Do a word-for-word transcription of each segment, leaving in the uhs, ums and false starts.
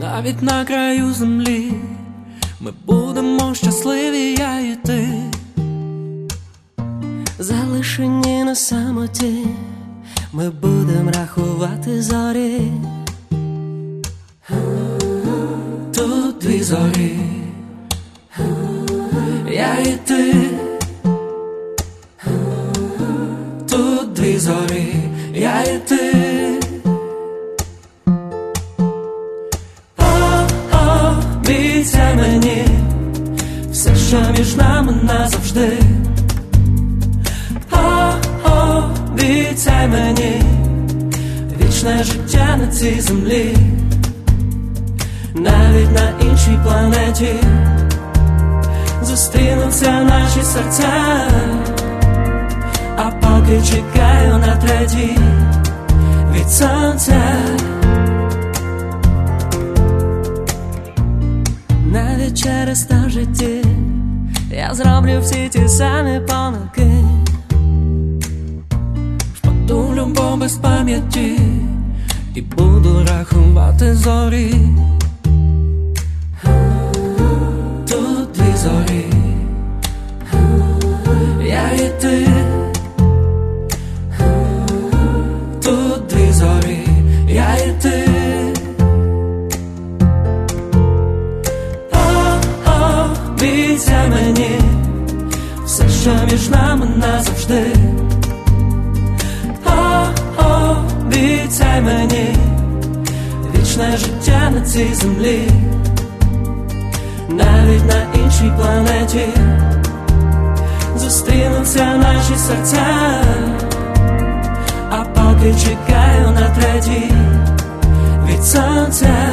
Навіть на краю землі ми будемо щасливі, я і ти, залишені на самоті, ми будемо рахувати зорі. Тут дві зорі, я і ти. Тут дві зорі, я і ти. О-о, обіцяй мені все, що між нами назавжди. О-о, обіцяй мені вічне життя на цій землі, навіть на іншій планеті зустрінуться наші серця. А поки чекаю на третій від сонця, навіть через те в житті я зроблю всі ті самі помилки, впаду в любов без пам'яті і буду рахувати зорі. Тут дві зорі, я і ти. Тут дві зорі, я і ти. О-о, обіцяй мені все, що між нами назавжди. О-о, обіцяй мені вічне життя на цій землі, навіть на іншій планеті зустрінуться наші серця. А поки чекаю на третій від сонця.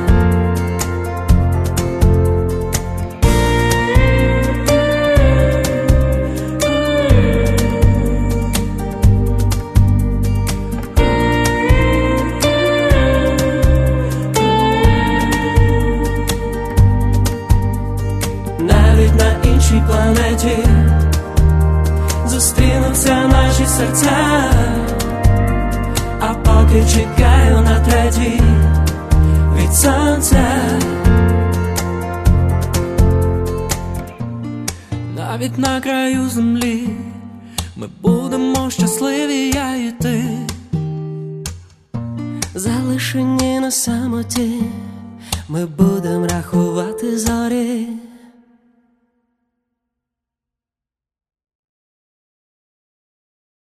Навіть на іншій планеті зустрінуться наші серця. А поки чекаю на третій від сонця. Навіть на краю землі ми будемо щасливі, я і ти, залишені на самоті, ми будемо рахувати зорі.